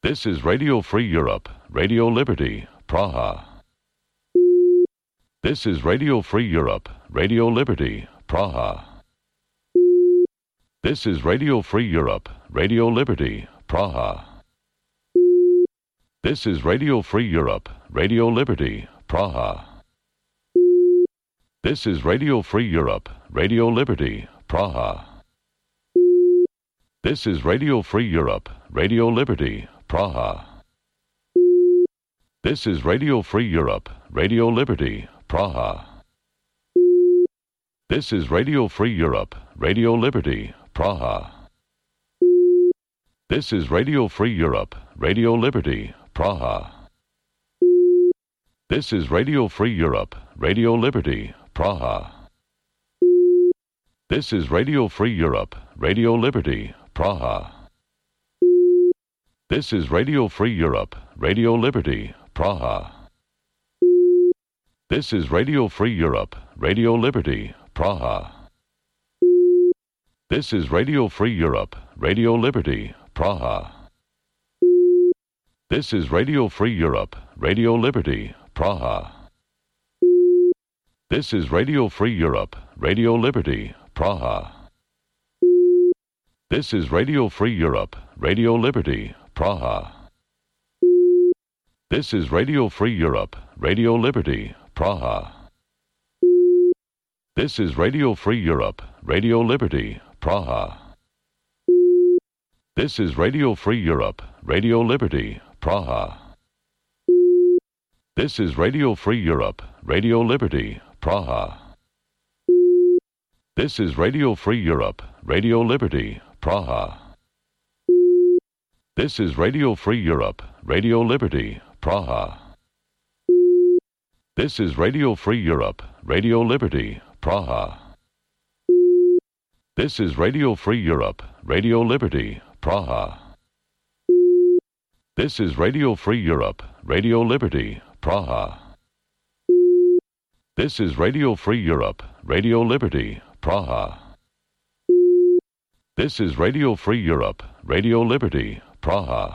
This is Radio Free Europe, Radio Liberty, Praha. This is Radio Free Europe, Radio Liberty, Praha. This is Radio Free Europe, Radio Liberty, Praha. This is Radio Free Europe, Radio Liberty, Praha. This is Radio Free Europe, Radio Liberty, Praha. This is Radio Free Europe, Radio Liberty, Praha. This is Radio Free Europe, Radio Liberty, Praha. This is Radio Free Europe, Radio Liberty, Praha. This is Radio Free Europe, Radio Liberty, Praha. This is Radio Free Europe, Radio Liberty, Praha. This is Radio Free Europe, Radio Liberty, Praha. This is Radio Free Europe, Radio Liberty, Praha. This is Radio Free Europe, Radio Liberty, Praha. This is Radio Free Europe, Radio Liberty, Praha. This is Radio Free Europe, Radio Liberty, Praha. This is Radio Free Europe, Radio Liberty, Praha. This is Radio Free Europe, Radio Liberty, Praha. This is Radio Free Europe, Radio Liberty, Praha. This is Radio Free Europe, Radio Liberty, Praha. This is Radio Free Europe, Radio Liberty, Praha. This is Radio Free Europe, Radio Liberty, Praha. This is Radio Free Europe, Radio Liberty, Praha. This is Radio Free Europe, Radio Liberty, Praha. This is Radio Free Europe, Radio Liberty, Praha. This is Radio Free Europe, Radio Liberty, Praha. This is Radio Free Europe, Radio Liberty, Praha. This is Radio Free Europe, Radio Liberty, Praha. This is Radio Free Europe, Radio Liberty, Praha.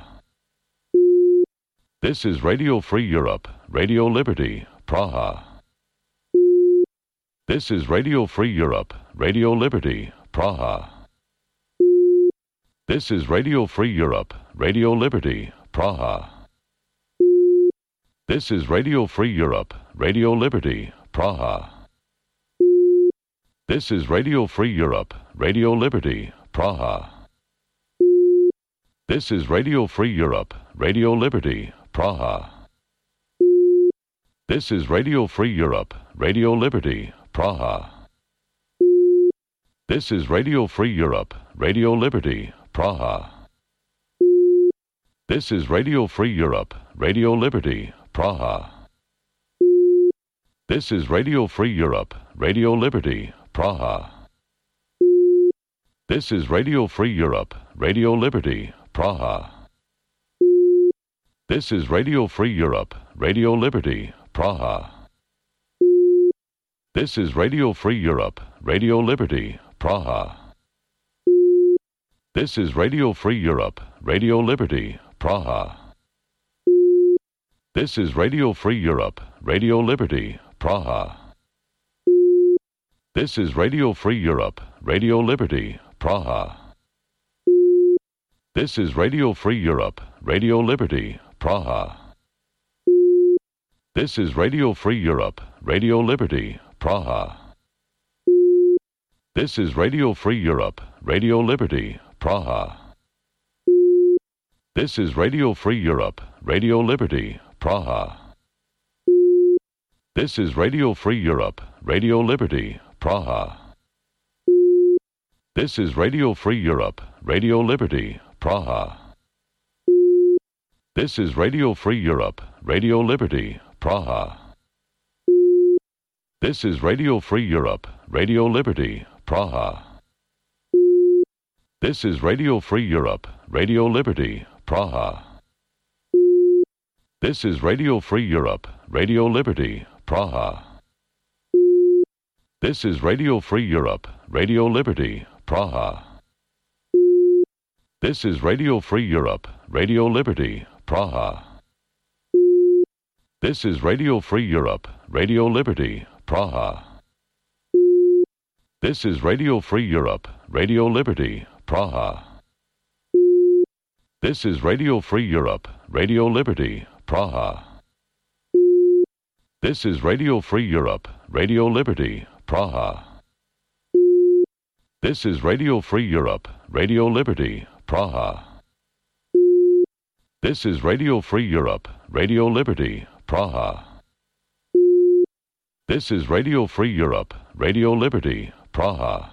This is Radio Free Europe, Radio Liberty, Praha. This is Radio Free Europe, Radio Liberty, Praha. This is Radio Free Europe, Radio Liberty, Praha. This is Radio Free Europe, Radio Liberty, Praha. This is Radio Free Europe, Radio Liberty, Praha. This is Radio Free Europe, Radio Liberty, Praha. This is Radio Free Europe, Radio Liberty, Praha. This is Radio Free Europe, Radio Liberty, Praha. This is Radio Free Europe, Radio Liberty, Praha. This is Radio Free Europe, Radio Liberty, Praha. This is Radio Free Europe, Radio Liberty, Praha. This is Radio Free Europe, Radio Liberty, Praha. This is Radio Free Europe, Radio Liberty, Praha. This is Radio Free Europe, Radio Liberty, Praha. This is Radio Free Europe, Radio Liberty, Praha. This is Radio Free Europe, Radio Liberty, Praha. This is Radio Free Europe, Radio Liberty, Praha. This is Radio Free Europe, Radio Liberty, Praha. This is Radio Free Europe, Radio Liberty, Praha. This is Radio Free Europe, Radio Liberty, Praha. This is Radio Free Europe, Radio Liberty, Praha. This is Radio Free Europe, Radio Liberty, Praha. This is Radio Free Europe, Radio Liberty, Praha. This is Radio Free Europe, Radio Liberty, Praha. This is Radio Free Europe, Radio Liberty, Praha. This is Radio Free Europe, Radio Liberty, Praha. This is Radio Free Europe, Radio Liberty, Praha. This is Radio Free Europe, Radio Liberty, Praha. This is Radio Free Europe, Radio Liberty, Praha. This is Radio Free Europe, Radio Liberty, Praha. This is Radio Free Europe, Radio Liberty, Praha. This is Radio Free Europe, Radio Liberty, Praha. This is Radio Free Europe, Radio Liberty, Praha. This is Radio Free Europe, Radio Liberty, Praha. This is Radio Free Europe, Radio Liberty, Praha.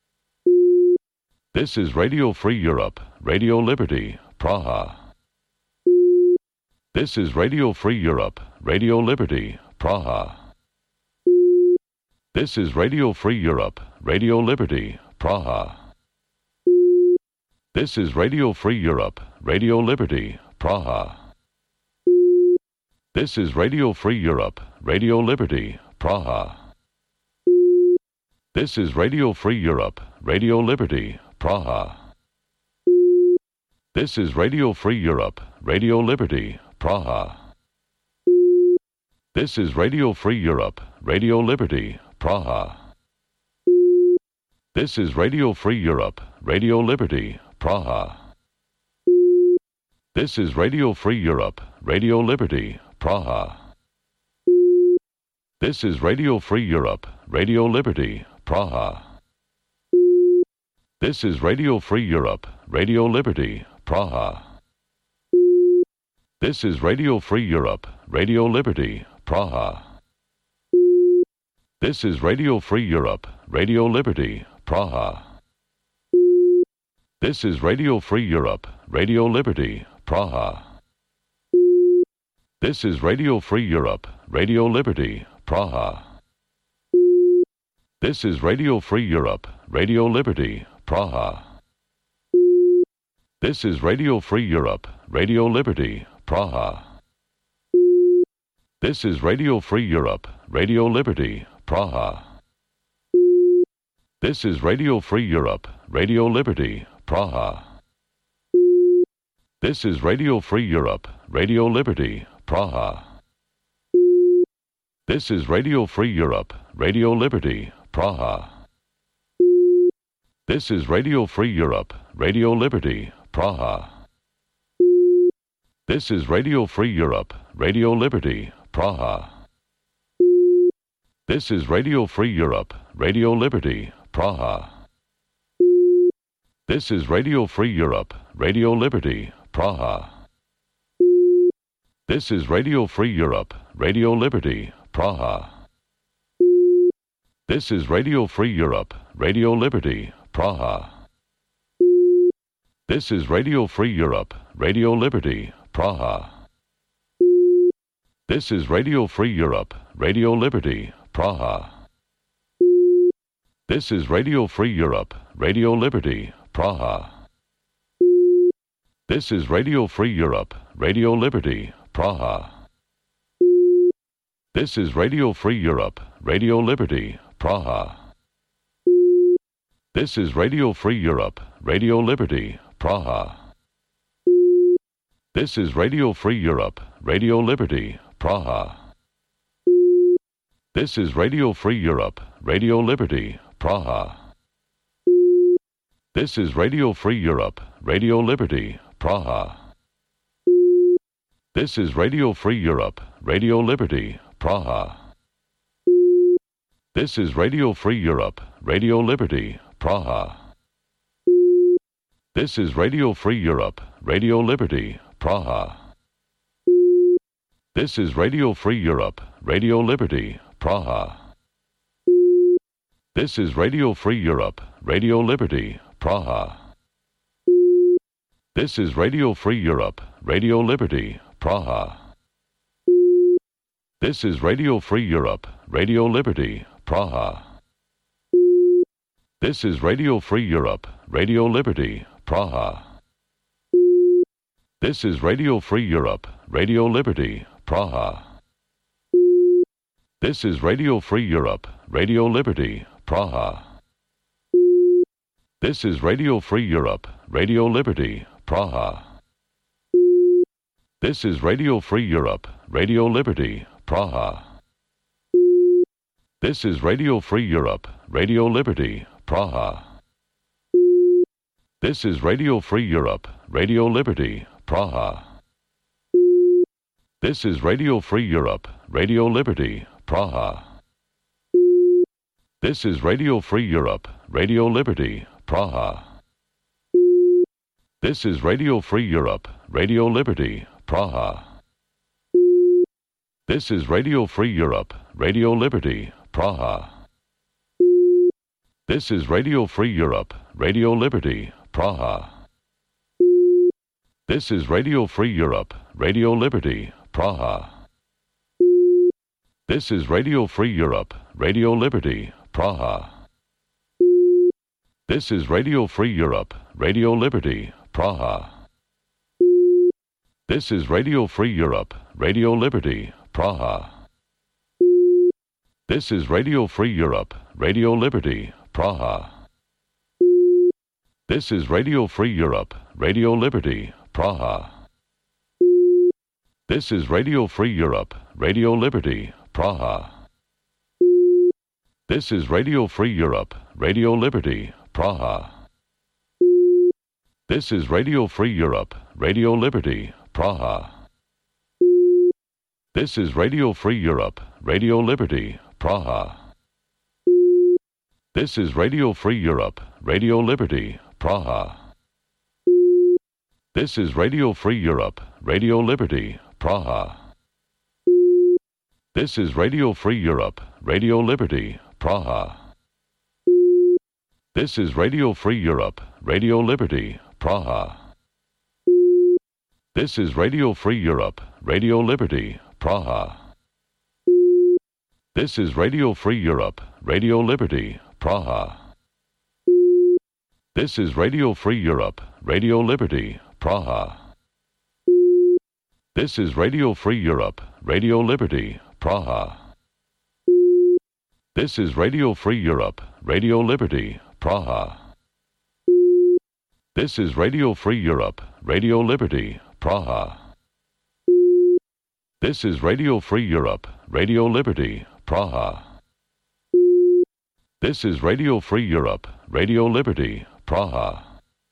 This is Radio Free Europe, Radio Liberty, Praha. This is Radio Free Europe, Radio Liberty, Praha. This is Radio Free Europe, Radio Liberty, Praha. This is Radio Free Europe, Radio Liberty, Praha. This is Radio Free Europe, Radio Liberty, Praha. This is Radio Free Europe, Radio Liberty, Praha. This is Radio Free Europe, Radio Liberty, Praha. This is Radio Free Europe, Radio Liberty, Praha. This is Radio Free Europe, Radio Liberty, Praha. This is Radio Free Europe, Radio Liberty, Praha. This is Radio Free Europe, Radio Liberty, Praha. This is Radio Free Europe, Radio Liberty, Praha. This is Radio Free Europe, Radio Liberty, Praha. This is Radio Free Europe, Radio Liberty, Praha. This is Radio Free Europe, Radio Liberty, Praha. This is Radio Free Europe, Radio Liberty, Praha. This is Radio Free Europe, Radio Liberty, Praha. This is Radio Free Europe, Radio Liberty, Praha. This is Radio Free Europe, Radio Liberty, Praha. This is Radio Free Europe, Radio Liberty, Praha. This is Radio Free Europe, Radio Liberty, Praha. This is Radio Free Europe, Radio Liberty, Praha. This is Radio Free Europe, Radio Liberty, Praha. This is Radio Free Europe, Radio Liberty, Praha. This is Radio Free Europe, Radio Liberty, Praha. This is Radio Free Europe, Radio Liberty, Praha. This is Radio Free Europe, Radio Liberty, Praha. This is Radio Free Europe, Radio Liberty, Praha. This is Radio Free Europe, Radio Liberty, Praha. This is Radio Free Europe, Radio Liberty, Praha. This is Radio Free Europe, Radio Liberty, Praha. This is Radio Free Europe, Radio Liberty, Praha. This is Radio Free Europe, Radio Liberty, Praha. This is Radio Free Europe, Radio Liberty, Praha. This is Radio Free Europe, Radio Liberty, Praha. This is Radio Free Europe, Radio Liberty, Praha. This is Radio Free Europe, Radio Liberty, Praha. This is Radio Free Europe, Radio Liberty, Praha. This is Radio Free Europe, Radio Liberty, Praha. This is Radio Free Europe, Radio Liberty, Praha. This is Radio Free Europe, Radio Liberty, Praha. This is Radio Free Europe, Radio Liberty, Praha. This is Radio Free Europe, Radio Liberty, Praha. This is Radio Free Europe, Radio Liberty, Praha. This is Radio Free Europe, Radio Liberty, Praha. This is Radio Free Europe, Radio Liberty, Praha. This is Radio Free Europe, Radio Liberty, Praha. This is Radio Free Europe, Radio Liberty, Praha. This is Radio Free Europe, Radio Liberty, Praha. This is Radio Free Europe, Radio Liberty, Praha. This is Radio Free Europe, Radio Liberty, Praha. This is Radio Free Europe, Radio Liberty, Praha. This is Radio Free Europe, Radio Liberty, Praha. This is Radio Free Europe, Radio Liberty, Praha. This is Radio Free Europe, Radio Liberty, Praha. This is Radio Free Europe, Radio Liberty, Praha. This is Radio Free Europe, Radio Liberty, Praha. This is Radio Free Europe, Radio Liberty, Praha. This is Radio Free Europe, Radio Liberty, Praha. This is Radio Free Europe, Radio Liberty, Praha. This is Radio Free Europe, Radio Liberty, Praha. This is Radio Free Europe, Radio Liberty, Praha. This is Radio Free Europe, Radio Liberty, Praha. This is Radio Free Europe, Radio Liberty, Praha. This is Radio Free Europe, Radio Liberty, Praha. This is Radio Free Europe, Radio Liberty, Praha. This is Radio Free Europe, Radio Liberty, Praha. This is Radio Free Europe, Radio Liberty, Praha. This is Radio Free Europe, Radio Liberty, Praha. This is Radio Free Europe, Radio Liberty, Praha. This is Radio Free Europe, Radio Liberty, Praha. This is Radio Free Europe, Radio Liberty, Praha. This is Radio Free Europe, Radio Liberty, Praha. This is Radio Free Europe, Radio Liberty, Praha. This is Radio Free Europe, Radio Liberty, Praha. This is Radio Free Europe, Radio Liberty, Praha. This is Radio Free Europe, Radio Liberty, Praha. This is Radio Free Europe, Radio Liberty, Praha.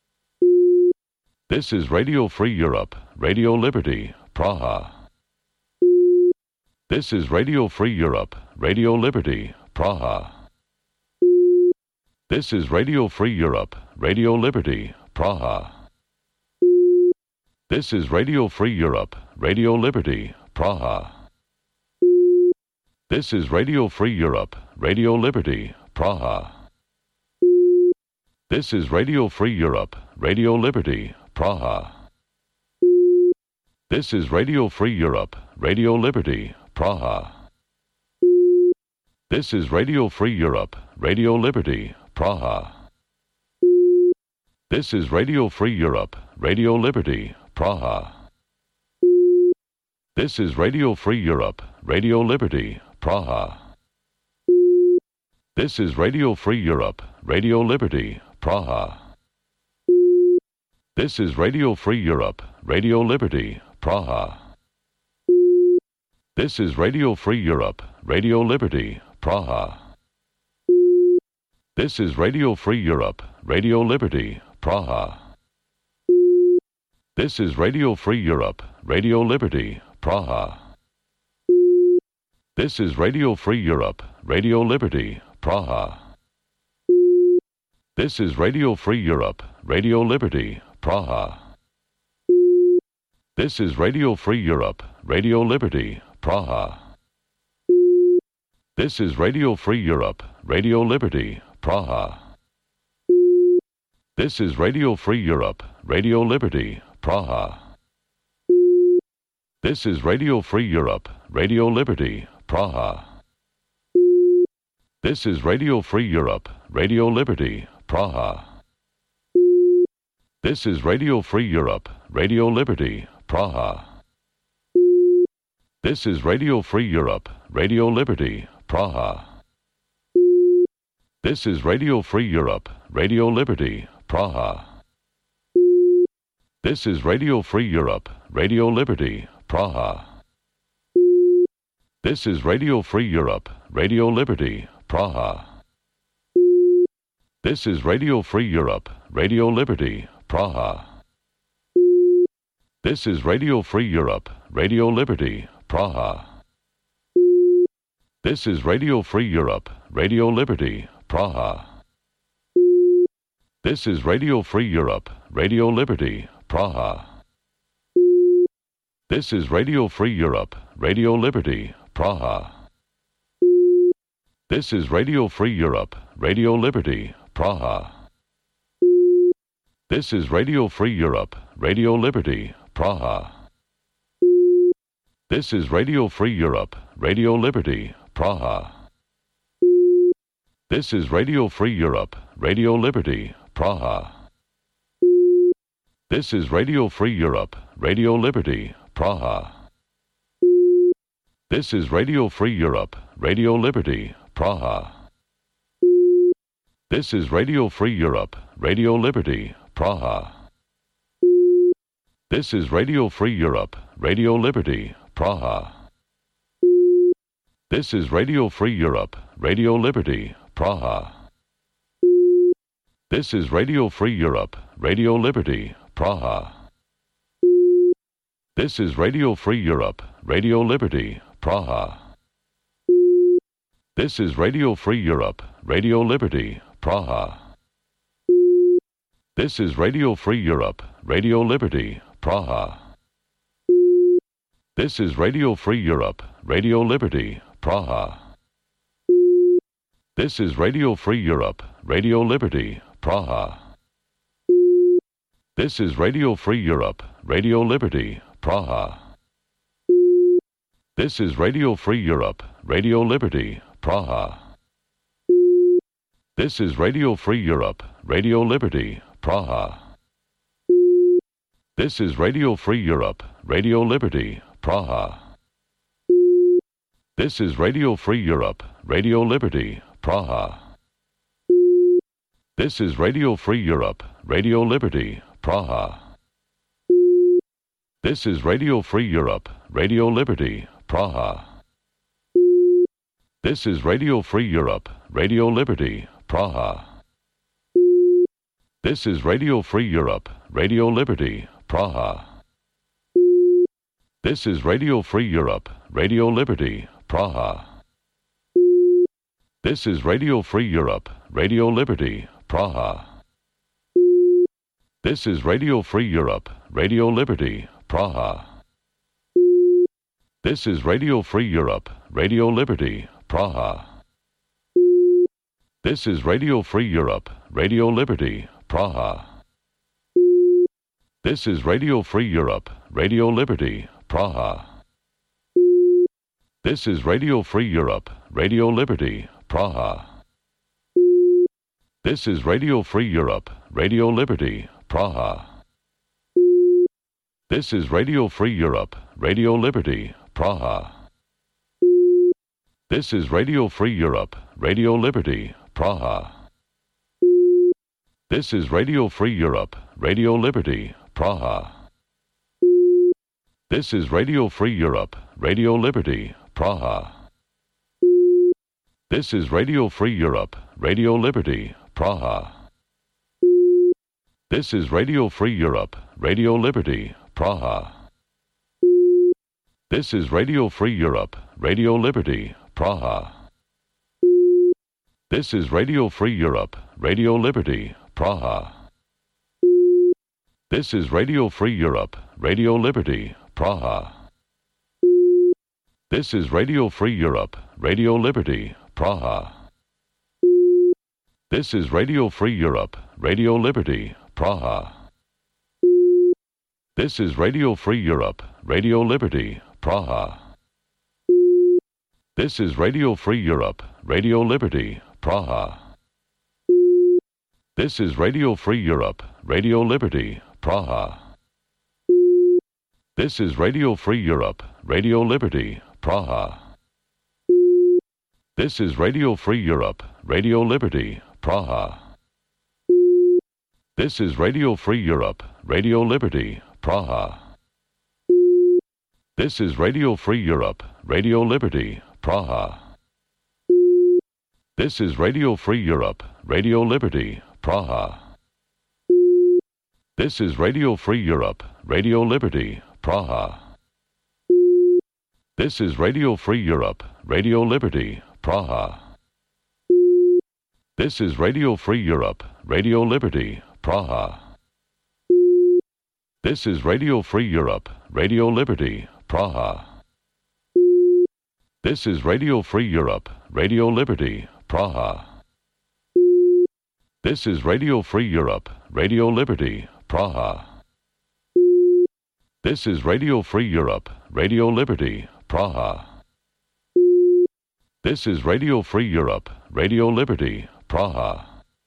This is Radio Free Europe, Radio Liberty, Praha. This is Radio Free Europe, Radio Liberty, Praha. This is Radio Free Europe, Radio Liberty, Praha. This is Radio Free Europe, Radio Liberty, Praha. This is Radio Free Europe, Radio Liberty, Praha. This is Radio Free Europe, Radio Liberty, Praha. This is Radio Free Europe, Radio Liberty, Praha. This is Radio Free Europe, Radio Liberty, Praha. This is Radio Free Europe, Radio Liberty, Praha. This is Radio Free Europe, Radio Liberty, Praha. This is Radio Free Europe, Radio Liberty, Praha. This is Radio Free Europe, Radio Liberty, Praha. This is Radio Free Europe, Radio Liberty, Praha. This is Radio Free Europe, Radio Liberty, Praha. This is Radio Free Europe, Radio Liberty, Praha. This is Radio Free Europe, Radio Liberty, Praha. This is Radio Free Europe, Radio Liberty, Praha. This is Radio Free Europe, Radio Liberty, Praha. This is Radio Free Europe, Radio Liberty, Praha. This is Radio Free Europe, Radio Liberty, Praha. This is Radio Free Europe, Radio Liberty, Praha. This is Radio Free Europe, Radio Liberty, Praha. This is Radio Free Europe, Radio Liberty, Praha. This is Radio Free Europe, Radio Liberty, Praha. This is Radio Free Europe, Radio Liberty, Praha. This is Radio Free Europe, Radio Liberty, Praha. This is Radio Free Europe, Radio Liberty, Praha. This is Radio Free Europe, Radio Liberty, Praha. This is Radio Free Europe, Radio Liberty, Praha. This is Radio Free Europe, Radio Liberty, Praha. This is Radio Free Europe, Radio Liberty, Praha. This is Radio Free Europe, Radio Liberty, Praha. This is Radio Free Europe, Radio Liberty, Praha. This is Radio Free Europe, Radio Liberty, Praha. This is Radio Free Europe, Radio Liberty, Praha. This is Radio Free Europe, Radio Liberty, Praha. This is Radio Free Europe, Radio Liberty, Praha. This is Radio Free Europe, Radio Liberty, Praha. This is Radio Free Europe, Radio Liberty, Praha. This is Radio Free Europe, Radio Liberty, Praha. This is Radio Free Europe, Radio Liberty, Praha. This is Radio Free Europe, Radio Liberty, Praha. This is Radio Free Europe, Radio Liberty, Praha. This is Radio Free Europe, Radio Liberty, Praha. This is Radio Free Europe, Radio Liberty, Praha. This is Radio Free Europe, Radio Liberty, Praha. This is Radio Free Europe, Radio Liberty, Praha. This is Radio Free Europe, Radio Liberty, Praha. This is Radio Free Europe, Radio Liberty, Praha. This is Radio Free Europe, Radio Liberty, Praha. This is Radio Free Europe, Radio Liberty, Praha. This is Radio Free Europe, Radio Liberty, Praha. This is Radio Free Europe, Radio Liberty, Praha. This is Radio Free Europe, Radio Liberty, Praha. This is Radio Free Europe, Radio Liberty, Praha. This is Radio Free Europe, Radio Liberty, Praha. This is Radio Free Europe, Radio Liberty, Praha. This is Radio Free Europe, Radio Liberty, Praha. This is Radio Free Europe, Radio Liberty, Praha. This is Radio Free Europe, Radio Liberty, Praha. This is Radio Free Europe, Radio Liberty, Praha. This is Radio Free Europe, Radio Liberty, Praha. This is Radio Free Europe, Radio Liberty, Praha. This is Radio Free Europe, Radio Liberty, Praha. This is Radio Free Europe, Radio Liberty, Praha. This is Radio Free Europe, Radio Liberty, Praha. This is Radio Free Europe, Radio Liberty, Praha. This is Radio Free Europe, Radio Liberty, Praha. This is Radio Free Europe, Radio Liberty, Praha. This is Radio Free Europe, Radio Liberty, Praha. This is Radio Free Europe, Radio Liberty, Praha. This is Radio Free Europe, Radio Liberty, Praha. This is Radio Free Europe, Radio Liberty, Praha. This is Radio Free Europe, Radio Liberty, Praha. This is Radio Free Europe, Radio Liberty, Praha. This is Radio Free Europe, Radio Liberty, Praha. This is Radio Free Europe, Radio Liberty, Praha. This is Radio Free Europe, Radio Liberty, Praha. This is Radio Free Europe, Radio Liberty, Praha. This is Radio Free Europe, Radio Liberty, Praha. This is Radio Free Europe, Radio Liberty, Praha. This is Radio Free Europe, Radio Liberty, Praha. This is Radio Free Europe, Radio Liberty, Praha. This is Radio Free Europe, Radio Liberty, Praha. This is Radio Free Europe, Radio Liberty, Praha. This is Radio Free Europe, Radio Liberty, Praha. This is Radio Free Europe, Radio Liberty, Praha. This is Radio Free Europe, Radio Liberty, Praha. This is Radio Free Europe, Radio Liberty, Praha. This is Radio Free Europe, Radio Liberty, Praha. This is Radio Free Europe, Radio Liberty, Praha.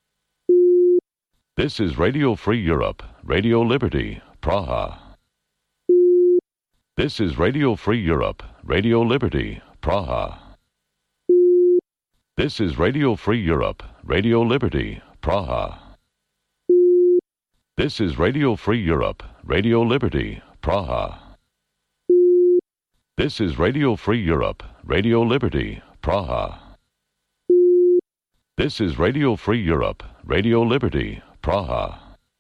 This is Radio Free Europe, Radio Liberty, Praha. This is Radio Free Europe, Radio Liberty, Praha. This is Radio Free Europe, Radio Liberty, Praha. This is Radio Free Europe, Radio Liberty, Praha. This is Radio Free Europe, Radio Liberty, Praha. This is Radio Free Europe, Radio Liberty, Praha.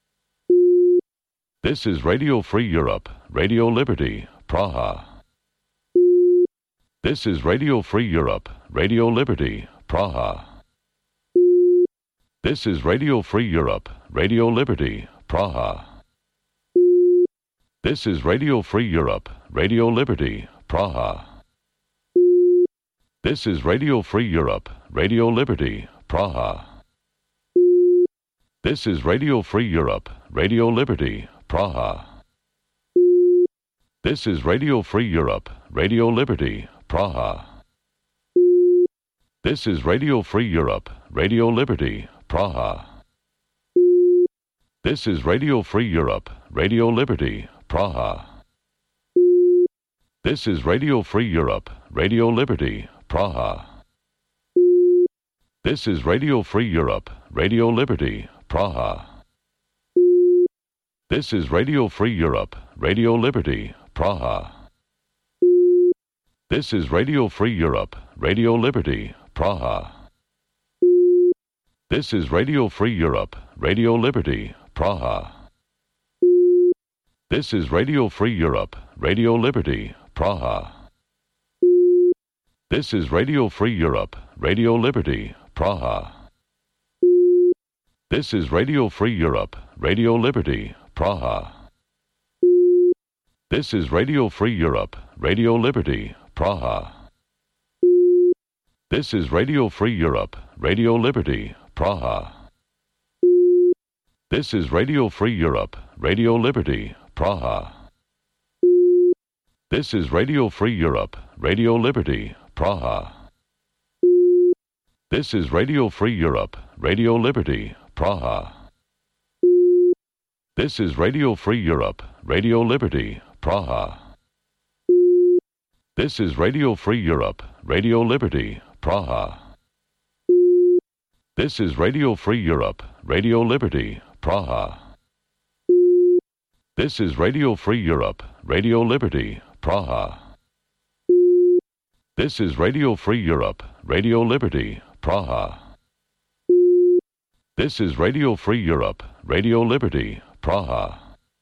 This is Radio Free Europe, Radio Liberty, Praha. This is Radio Free Europe, Radio Liberty, Praha. This is Radio Free Europe, Radio Liberty, Praha. This is Radio Free Europe, Radio Liberty, Praha. This is Radio Free Europe, Radio Liberty, Praha. This is Radio Free Europe, Radio Liberty, Praha. This is Radio Free Europe, Radio Liberty, Praha. This is Radio Free Europe, Radio Liberty, Praha. This is Radio Free Europe, Radio Liberty, Praha. This is Radio Free Europe, Radio Liberty, Praha. This is Radio Free Europe, Radio Liberty, Praha. This is Radio Free Europe, Radio Liberty, Praha. This is Radio Free Europe, Radio Liberty, Praha. This is Radio Free Europe, Radio Liberty, Praha. This is Radio Free Europe, Radio Liberty, Praha. This is Radio Free Europe, Radio Liberty, Praha. This is Radio Free Europe, Radio Liberty, Praha. This is Radio Free Europe, Radio Liberty, Praha. This is Radio Free Europe, Radio Liberty, Praha. This is Radio Free Europe, Radio Liberty, Praha. This is Radio Free Europe, Radio Liberty, Praha. This is Radio Free Europe, Radio Liberty, Praha. This is Radio Free Europe, Radio Liberty, Praha. This is Radio Free Europe, Radio Liberty, Praha. This is Radio Free Europe, Radio Liberty, Praha. This is Radio Free Europe, Radio Liberty, Praha. This is Radio Free Europe, Radio Liberty, Praha. This is Radio Free Europe, Radio Liberty, Praha.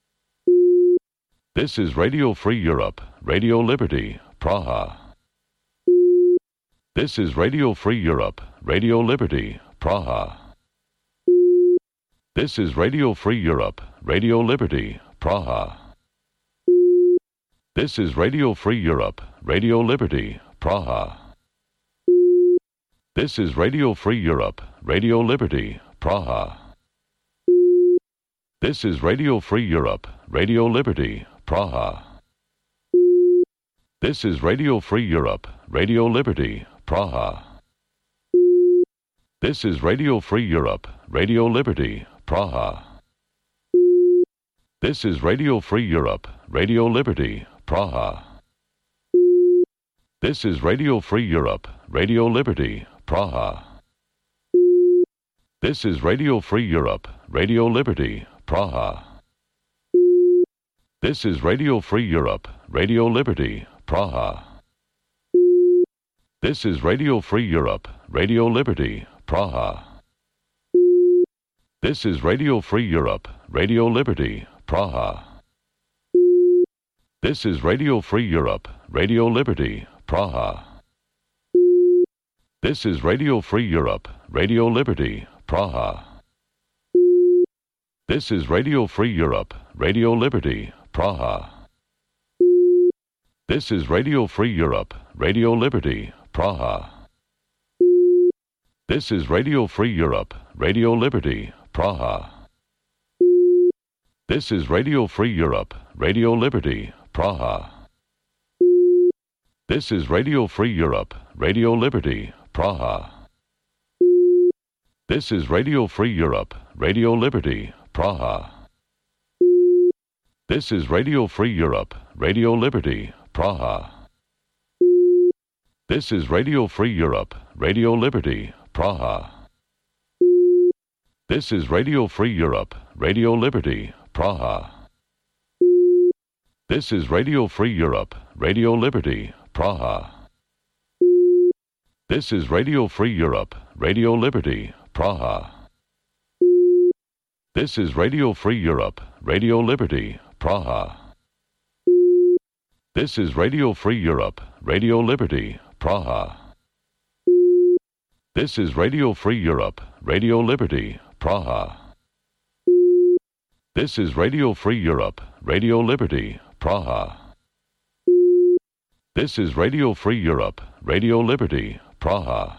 This is Radio Free Europe, Radio Liberty, Praha. This is Radio Free Europe, Radio Liberty, Praha. This is Radio Free Europe, Radio Liberty, Praha. This is Radio Free Europe, Radio Liberty, Praha. This is Radio Free Europe, Radio Liberty, Praha. This is Radio Free Europe, Radio Liberty, Praha. This is Radio Free Europe, Radio Liberty, Praha. This is Radio Free Europe, Radio Liberty, Praha. This is Radio Free Europe, Radio Liberty, Praha. This is Radio Free Europe, Radio Liberty, Praha. This is Radio Free Europe, Radio Liberty, Praha. This is Radio Free Europe, Radio Liberty, Praha. This is Radio Free Europe, Radio Liberty, Praha. This is Radio Free Europe, Radio Liberty, Praha. This is Radio Free Europe, Radio Liberty, Praha. This is Radio Free Europe, Radio Liberty, Praha. This is Radio Free Europe, Radio Liberty, Praha. This is Radio Free Europe, Radio Liberty, Praha. This is Radio Free Europe, Radio Liberty, Praha. This is Radio Free Europe, Radio Liberty, Praha. This is Radio Free Europe, Radio Liberty, Praha. This is Radio Free Europe, Radio Liberty, Praha. This is Radio Free Europe, Radio Liberty, Praha. This is Radio Free Europe, Radio Liberty, Praha. This is Radio Free Europe, Radio Liberty, Praha. This is Radio Free Europe, Radio Liberty, Praha. This is Radio Free Europe, Radio Liberty, Praha. This is Radio Free Europe, Radio Liberty, Praha. This is Radio Free Europe, Radio Liberty, Praha. This is Radio Free Europe, Radio Liberty, Praha. This is Radio Free Europe, Radio Liberty, Praha. This is Radio Free Europe, Radio Liberty, Praha.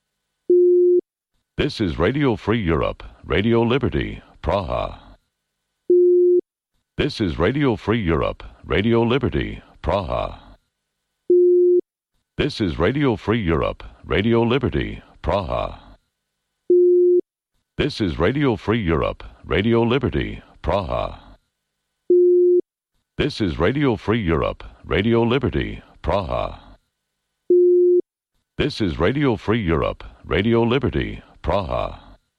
This is Radio Free Europe, Radio Liberty, Praha. This is Radio Free Europe, Radio Liberty, Praha. This is Radio Free Europe, Radio Liberty, Praha. This is Radio Free Europe, Radio Liberty, Praha. This is Radio Free Europe, Radio Liberty, Praha. This is Radio Free Europe, Radio Liberty, Praha.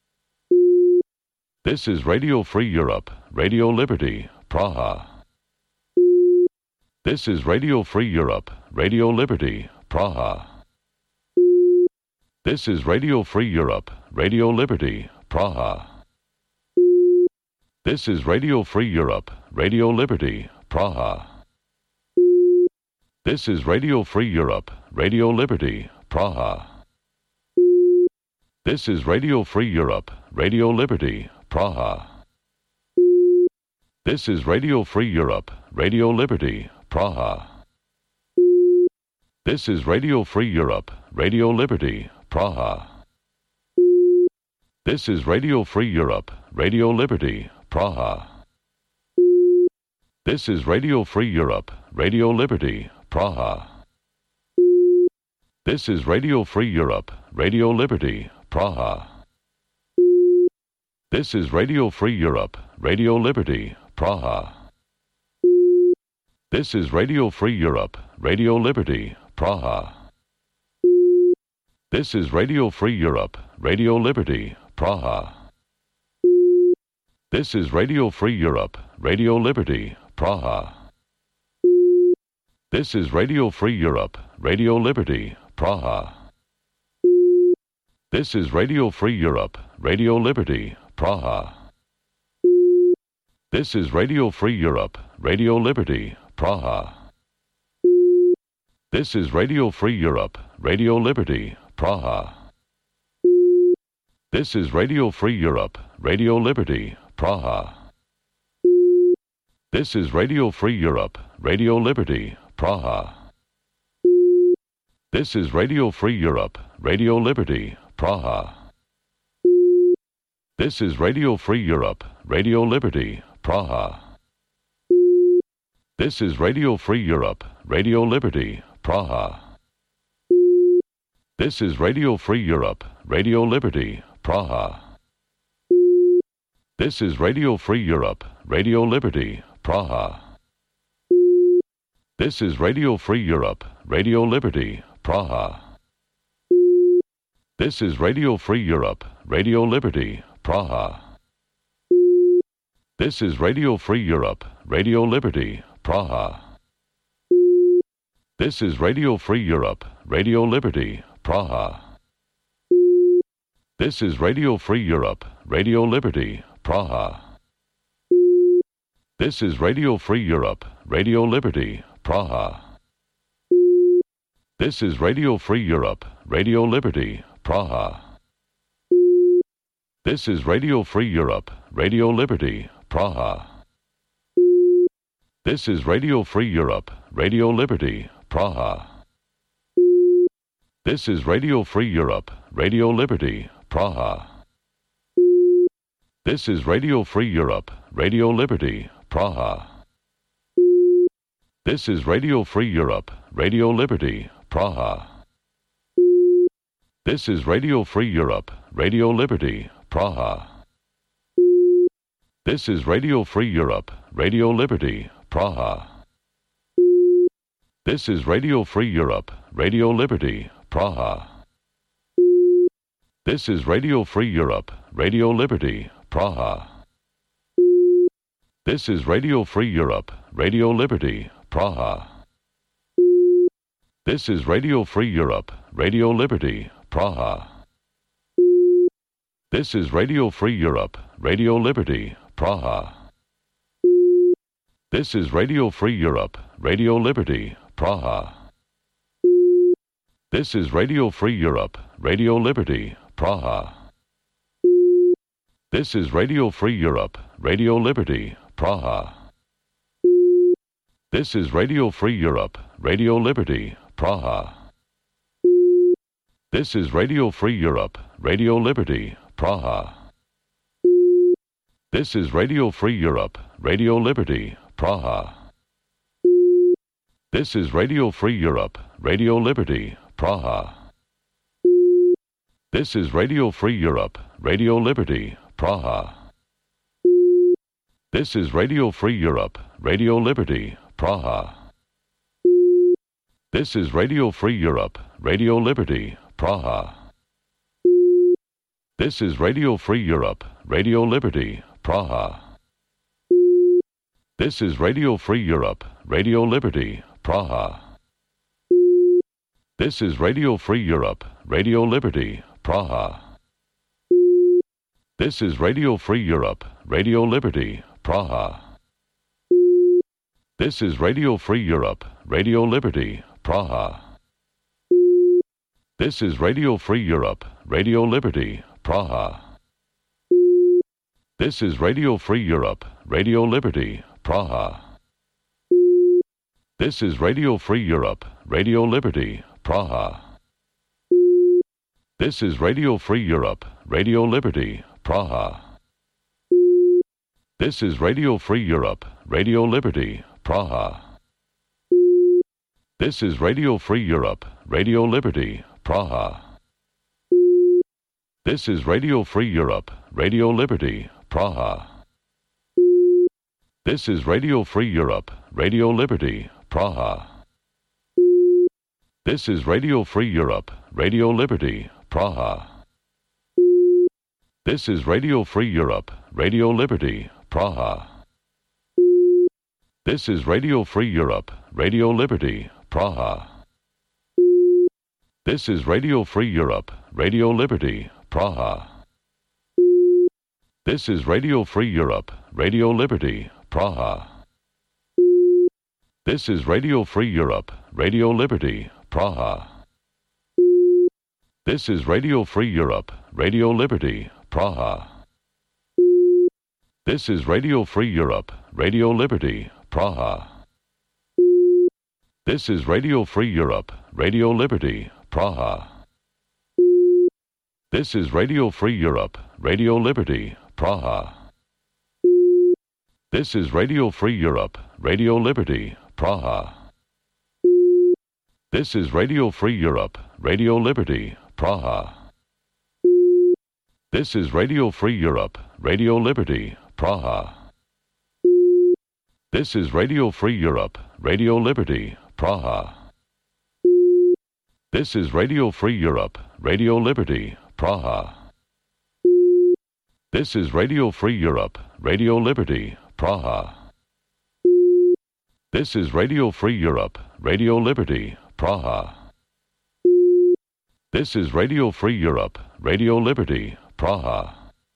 This is Radio Free Europe, Radio Liberty, Praha. This is Radio Free Europe, Radio Liberty, Praha. This is Radio Free Europe, Radio Liberty, Praha. This is Radio Free Europe, Radio Liberty, Praha. This is Radio Free Europe, Radio Liberty, Praha. This is Radio Free Europe, Radio Liberty, Praha. This is Radio Free Europe, Radio Liberty, Praha. This is Radio Free Europe, Radio Liberty, Praha. This is Radio Free Europe, Radio Liberty, Praha. This is Radio Free Europe, Radio Liberty, Praha. This is Radio Free Europe, Radio Liberty, Praha. This is Radio Free Europe, Radio Liberty, Praha. This is Radio Free Europe, Radio Liberty, Praha. This is Radio Free Europe, Radio Liberty, Praha. This is Radio Free Europe, Radio Liberty, Praha. This is Radio Free Europe, Radio Liberty, Praha. This is Radio Free Europe, Radio Liberty, Praha. This is Radio Free Europe, Radio Liberty, Praha. This is Radio Free Europe, Radio Liberty, Praha. This is Radio Free Europe, Radio Liberty, Praha. This is Radio Free Europe, Radio Liberty, Praha. This is Radio Free Europe, Radio Liberty, Praha. This is Radio Free Europe, Radio Liberty, Praha. This is Radio Free Europe, Radio Liberty, Praha. This is Radio Free Europe, Radio Liberty, Praha. This is Radio Free Europe, Radio Liberty, Praha. This is Radio Free Europe, Radio Liberty, Praha. This is Radio Free Europe, Radio Liberty, Praha. This is Radio Free Europe, Radio Liberty, Praha. This is Radio Free Europe, Radio Liberty, Praha. This is Radio Free Europe, Radio Liberty, Praha. This is Radio Free Europe, Radio Liberty, Praha. This is Radio Free Europe, Radio Liberty, Praha. This is Radio Free Europe, Radio Liberty, Praha. This is Radio Free Europe, Radio Liberty, Praha. This is Radio Free Europe, Radio Liberty, Praha. This is Radio Free Europe, Radio Liberty, Praha. This is Radio Free Europe, Radio Liberty, Praha. This is Radio Free Europe, Radio Liberty, Praha. This is Radio Free Europe, Radio Liberty, Praha. This is Radio Free Europe, Radio Liberty, Praha. This is Radio Free Europe, Radio Liberty, Praha. This is Radio Free Europe, Radio Liberty, Praha. This is Radio Free Europe, Radio Liberty, Praha. This is Radio Free Europe, Radio Liberty, Praha. This is Radio Free Europe, Radio Liberty, Praha. This is Radio Free Europe, Radio Liberty, Praha. This is Radio Free Europe, Radio Liberty, Praha. This is Radio Free Europe, Radio Liberty, Praha. This is Radio Free Europe, Radio Liberty, Praha. This is Radio Free Europe, Radio Liberty, Praha. This is Radio Free Europe, Radio Liberty, Praha. This is Radio Free Europe, Radio Liberty, Praha. This is Radio Free Europe, Radio Liberty, Praha. This is Radio Free Europe, Radio Liberty, Praha. This is Radio Free Europe, Radio Liberty, Praha. This is Radio Free Europe, Radio Liberty, Praha. This is Radio Free Europe, Radio Liberty, Praha. This is Radio Free Europe, Radio Liberty, Praha. This is Radio Free Europe, Radio Liberty, Praha. This is Radio Free Europe, Radio Liberty, Praha. This is Radio Free Europe, Radio Liberty, Praha. This is Radio Free Europe, Radio Liberty, Praha. This is Radio Free Europe, Radio Liberty, Praha. This is Radio Free Europe, Radio Liberty, Praha. This is Radio Free Europe, Radio Liberty, Praha. This is Radio Free Europe, Radio Liberty, Praha. This is Radio Free Europe, Radio Liberty, Praha. This is Radio Free Europe, Radio Liberty, Praha. This is Radio Free Europe, Radio Liberty, Praha. This is Radio Free Europe, Radio Liberty, Praha. This is Radio Free Europe, Radio Liberty, Praha. This is Radio Free Europe, Radio Liberty, Praha. This is Radio Free Europe, Radio Liberty, Praha. This is Radio Free Europe, Radio Liberty, Praha. This is Radio Free Europe, Radio Liberty, Praha. This is Radio Free Europe, Radio Liberty, Praha. This is Radio Free Europe, Radio Liberty, Praha. This is Radio Free Europe, Radio Liberty, Praha. This is Radio Free Europe, Radio Liberty, Praha. This is Radio Free Europe, Radio Liberty, Praha. This is Radio Free Europe, Radio Liberty, Praha. This is Radio Free Europe, Radio Liberty, Praha. This is Radio Free Europe, Radio Liberty, Praha. This is Radio Free Europe, Radio Liberty, Praha. This is Radio Free Europe, Radio Liberty, Praha.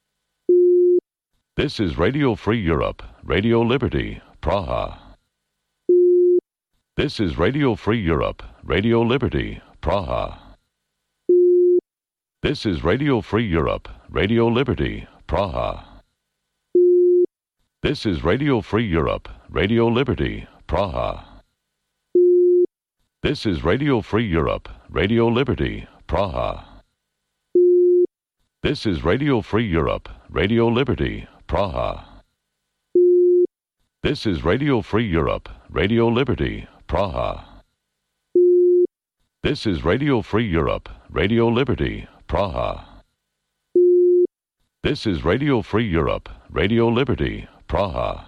This is Radio Free Europe, Radio Liberty, Praha. This is Radio Free Europe, Radio Liberty, Praha. This is Radio Free Europe, Radio Liberty, Praha. This is Radio Free Europe, Radio Liberty, Praha. This is Radio Free Europe, Radio Liberty, Praha. This is Radio Free Europe, Radio Liberty, Praha. This is Radio Free Europe, Radio Liberty, Praha. This is Radio Free Europe, Radio Liberty, Praha. This is Radio Free Europe, Radio Liberty, Praha.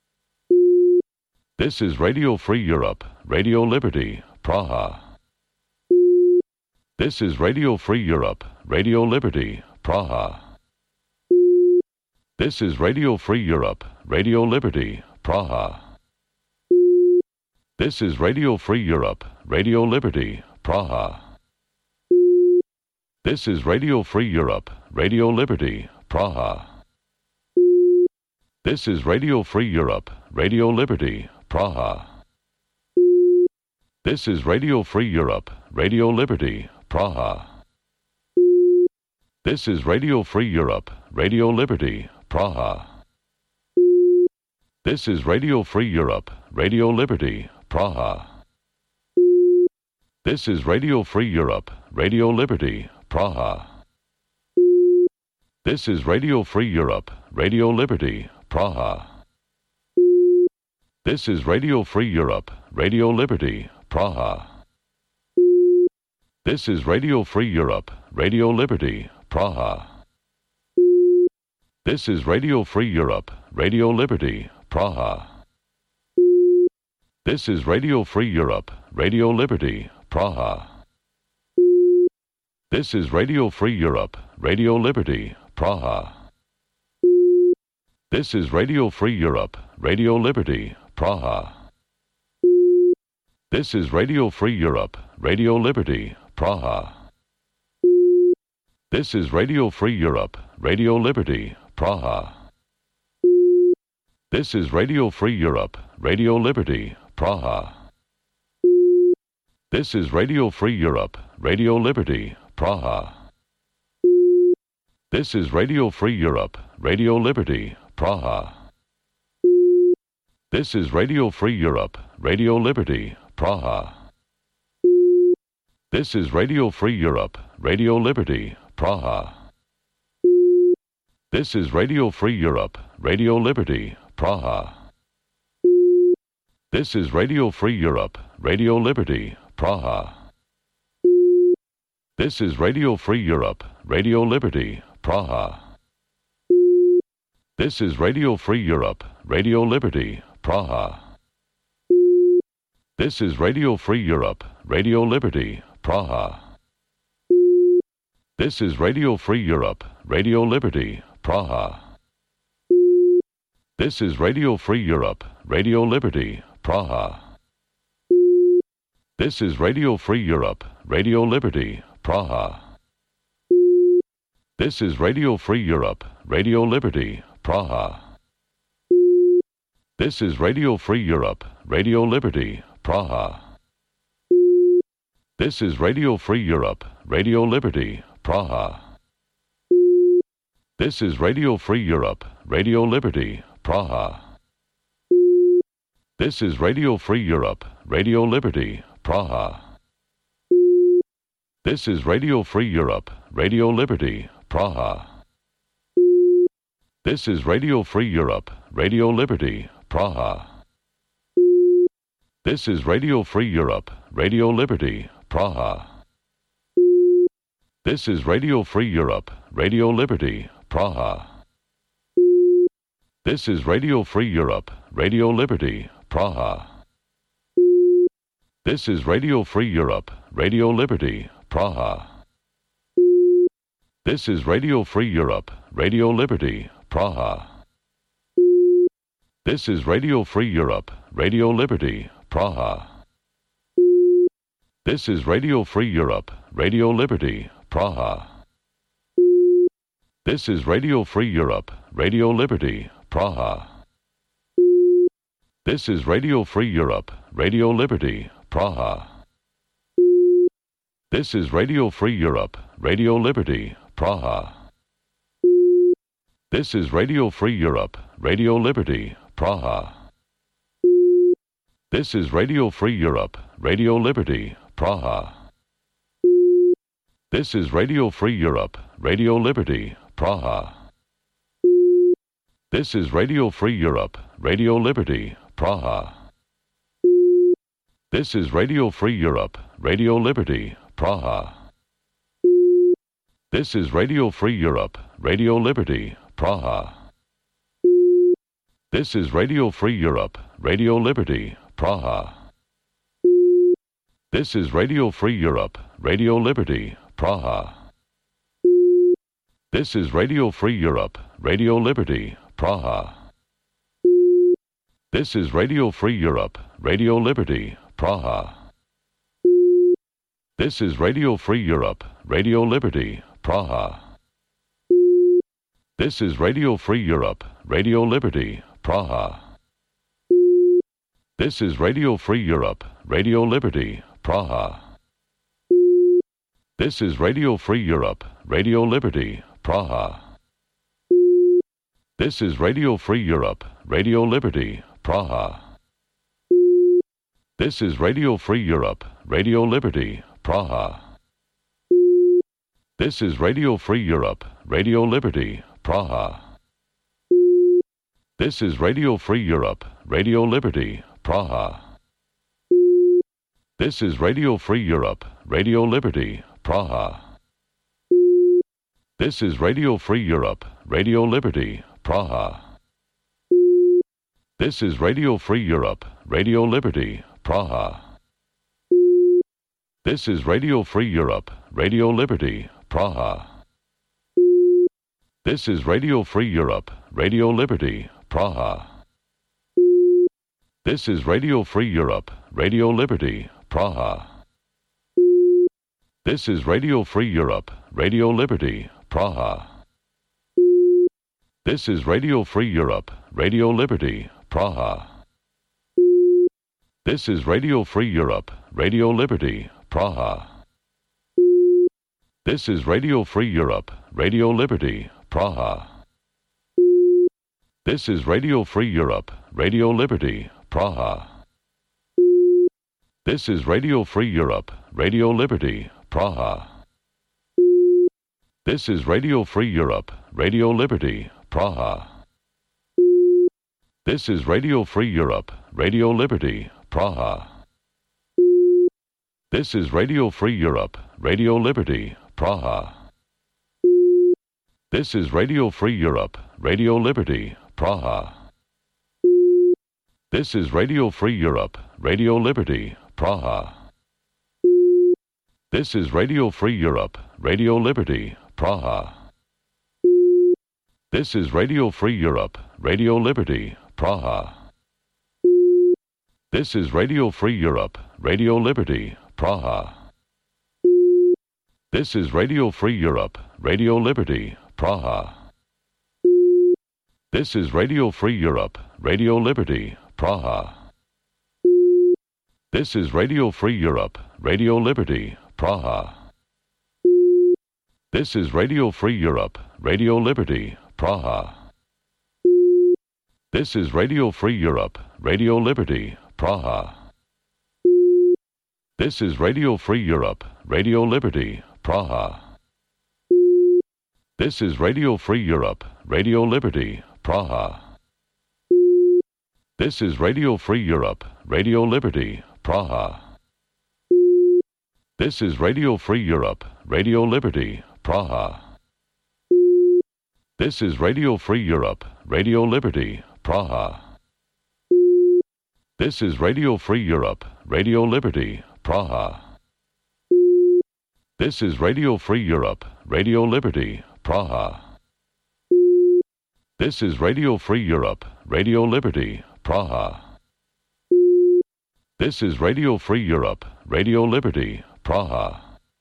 This is Radio Free Europe, Radio Liberty, Praha. This is Radio Free Europe, Radio Liberty, Praha. This is Radio Free Europe, Radio Liberty, Praha. This is Radio Free Europe, Radio Liberty, Praha. This is Radio Free Europe, Radio Liberty, Praha. This is Radio Free Europe, Radio Liberty, Praha. This is Radio Free Europe, Radio Liberty, Praha. This is Radio Free Europe, Radio Liberty, Praha. This is Radio Free Europe, Radio Liberty, Praha. This is Radio Free Europe, Radio Liberty, Praha. This is Radio Free Europe, Radio Liberty, Praha. This is Radio Free Europe, Radio Liberty, Praha. This is Radio Free Europe, Radio Liberty, Praha. This is Radio Free Europe, Radio Liberty, Praha. This is Radio Free Europe, Radio Liberty, Praha. This is Radio Free Europe, Radio Liberty, Praha. This is Radio Free Europe, Radio Liberty, Praha. This is Radio Free Europe, Radio Liberty, Praha. This is Radio Free Europe, Radio Liberty, Praha. This is Radio Free Europe, Radio Liberty, Praha. This is Radio Free Europe, Radio Liberty, Praha. This is Radio Free Europe, Radio Liberty, Praha. This is Radio Free Europe, Radio Liberty, Praha. This is Radio Free Europe, Radio Liberty, Praha. This is Radio Free Europe, Radio Liberty, Praha. This is Radio Free Europe, Radio Liberty, Praha. This is Radio Free Europe, Radio Liberty, Praha. This is Radio Free Europe, Radio Liberty, Praha. This is Radio Free Europe, Radio Liberty, Praha. This is Radio Free Europe, Radio Liberty, Praha. This is Radio Free Europe, Radio Liberty, Praha. This is Radio Free Europe, Radio Liberty, Praha. This is Radio Free Europe, Radio Liberty, Praha. This is Radio Free Europe, Radio Liberty, Praha. This is Radio Free Europe, Radio Liberty, Praha. This is Radio Free Europe, Radio Liberty, Praha. This is Radio Free Europe, Radio Liberty, Praha. This is Radio Free Europe, Radio Liberty, Praha. This is Radio Free Europe, Radio Liberty, Praha. This is Radio Free Europe, Radio Liberty, Praha. This is Radio Free Europe, Radio Liberty, Praha. This is Radio Free Europe, Radio Liberty, Praha. This is Radio Free Europe, Radio Liberty, Praha. This is Radio Free Europe, Radio Liberty, Praha. This is Radio Free Europe, Radio Liberty, Praha. This is Radio Free Europe, Radio Liberty, Praha. This is Radio Free Europe, Radio Liberty, Praha. This is Radio Free Europe, Radio Liberty, Praha. This is Radio Free Europe, Radio Liberty, Praha. This is Radio Free Europe, Radio Liberty, Praha. This is Radio Free Europe, Radio Liberty, Praha. This is Radio Free Europe, Radio Liberty, Praha. This is Radio Free Europe, Radio Liberty, Praha. This is Radio Free Europe, Radio Liberty, Praha. This is Radio Free Europe, Radio Liberty, Praha. This is Radio Free Europe, Radio Liberty, Praha. This is Radio Free Europe, Radio Liberty, Praha. This is Radio Free Europe, Radio Liberty, Praha. This is Radio Free Europe, Radio Liberty, Praha. This is Radio Free Europe, Radio Liberty, Praha. This is Radio Free Europe, Radio Liberty, Praha. This is Radio Free Europe, Radio Liberty, Praha. This is Radio Free Europe, Radio Liberty, Praha. This is Radio Free Europe, Radio Liberty, Praha. This is Radio Free Europe, Radio Liberty, Praha. This is Radio Free Europe, Radio Liberty, Praha. This is Radio Free Europe, Radio Liberty, Praha. This is Radio Free Europe, Radio Liberty, Praha. This is Radio Free Europe, Radio Liberty, Praha. This is Radio Free Europe, Radio Liberty, Praha. This is Radio Free Europe, Radio Liberty, Praha. This is Radio Free Europe, Radio Liberty, Praha. This is Radio Free Europe, Radio Liberty, Praha. This is Radio Free Europe, Radio Liberty, Praha. This is Radio Free Europe, Radio Liberty, Praha. This is Radio Free Europe, Radio Liberty, Praha. This is Radio Free Europe, Radio Liberty, Praha. This is Radio Free Europe, Radio Liberty, Praha. This is Radio Free Europe, Radio Liberty, Praha. This is Radio Free Europe, Radio Liberty, Praha. This is Radio Free Europe, Radio Liberty, Praha. This is Radio Free Europe, Radio Liberty, Praha. This is Radio Free Europe, Radio Liberty, Praha. This is Radio Free Europe, Radio Liberty, Praha. This is Radio Free Europe, Radio Liberty, Praha. This is Radio Free Europe, Radio Liberty, Praha. This is Radio Free Europe, Radio Liberty, Praha. This is Radio Free Europe, Radio Liberty, Praha. This is Radio Free Europe, Radio Liberty, Praha. This is Radio Free Europe, Radio Liberty, Praha. This is Radio Free Europe, Radio Liberty, Praha. This is Radio Free Europe, Radio Liberty, Praha. This is Radio Free Europe, Radio Liberty, Praha. This is Radio Free Europe, Radio Liberty, Praha. This is Radio Free Europe, Radio Liberty, Praha. This is Radio Free Europe, Radio Liberty, Praha. This is Radio Free Europe, Radio Liberty, Praha. This is Radio Free Europe, Radio Liberty, Praha. This is Radio Free Europe, Radio Liberty, Praha. This is Radio Free Europe, Radio Liberty, Praha. This is Radio Free Europe, Radio Liberty, Praha.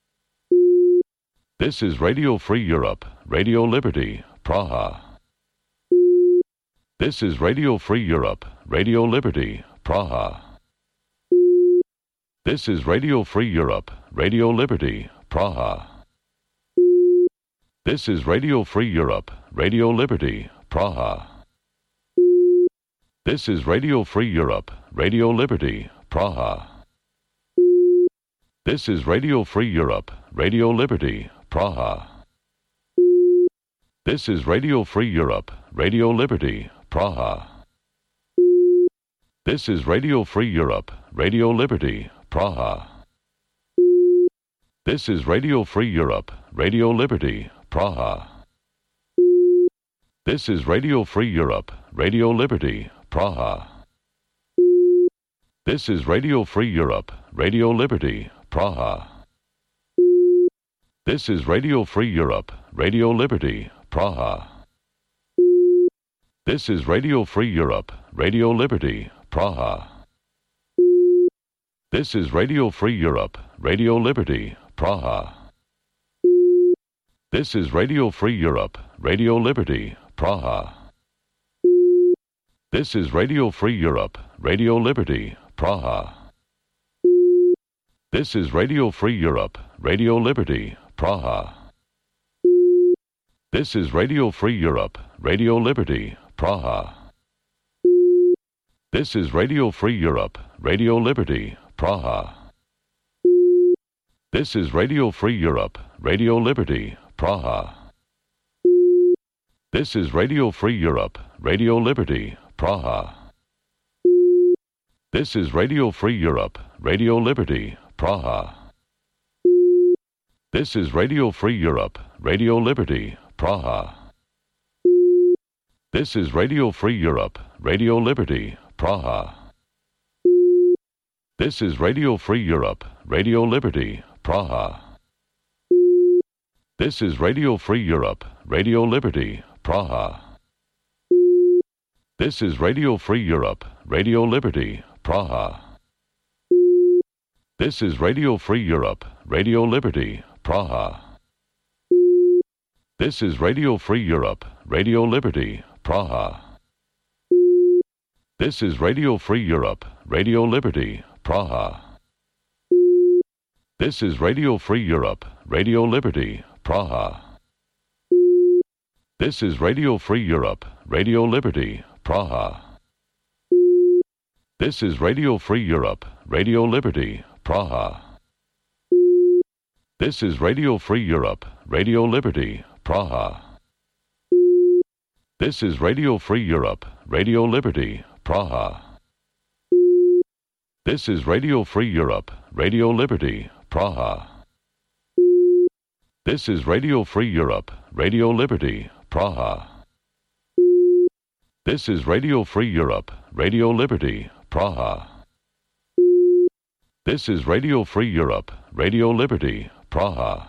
This is Radio Free Europe, Radio Liberty, Praha. This is Radio Free Europe, Radio Liberty, Praha. This is Radio Free Europe, Radio Liberty, Praha. This is Radio Free Europe, Radio Liberty, Praha. This is Radio Free Europe, Radio Liberty, Praha. This is Radio Free Europe, Radio Liberty, Praha. This is Radio Free Europe, Radio Liberty, Praha. This is Radio Free Europe, Radio Liberty, Praha. This is Radio Free Europe, Radio Liberty, Praha. This is Radio Free Europe, Radio Liberty, Praha. This is Radio Free Europe, Radio Liberty, Praha. This is Radio Free Europe, Radio Liberty, Praha. This is Radio Free Europe, Radio Liberty, Praha. This is Radio Free Europe, Radio Liberty, Praha. This is Radio Free Europe, Radio Liberty, Praha. This is Radio Free Europe, Radio Liberty, Praha. This is Radio Free Europe, Radio Liberty, Praha. This is Radio Free Europe, Radio Liberty, Praha. This is Radio Free Europe, Radio Liberty, Praha. This is Radio Free Europe, Radio Liberty, Praha. This is Radio Free Europe, Radio Liberty, Praha. This is Radio Free Europe, Radio Liberty, Praha. This is Radio Free Europe, Radio Liberty, Praha. This is Radio Free Europe, Radio Liberty, Praha. This is Radio Free Europe, Radio Liberty, Praha. This is Radio Free Europe, Radio Liberty, Praha. This is Radio Free Europe, Radio Liberty, Praha. This is Radio Free Europe, Radio Liberty, Praha. This is Radio Free Europe, Radio Liberty, Praha. This is Radio Free Europe, Radio Liberty, Praha. This is Radio Free Europe, Radio Liberty, Praha. This is Radio Free Europe, Radio Liberty, Praha. This is Radio Free Europe, Radio Liberty, Praha. This is Radio Free Europe, Radio Liberty, Praha. This is Radio Free Europe, Radio Liberty, Praha. This is Radio Free Europe, Radio Liberty, Praha. This is Radio Free Europe, Radio Liberty, Praha. This is Radio Free Europe, Radio Liberty, Praha. This is Radio Free Europe, Radio Liberty, Praha.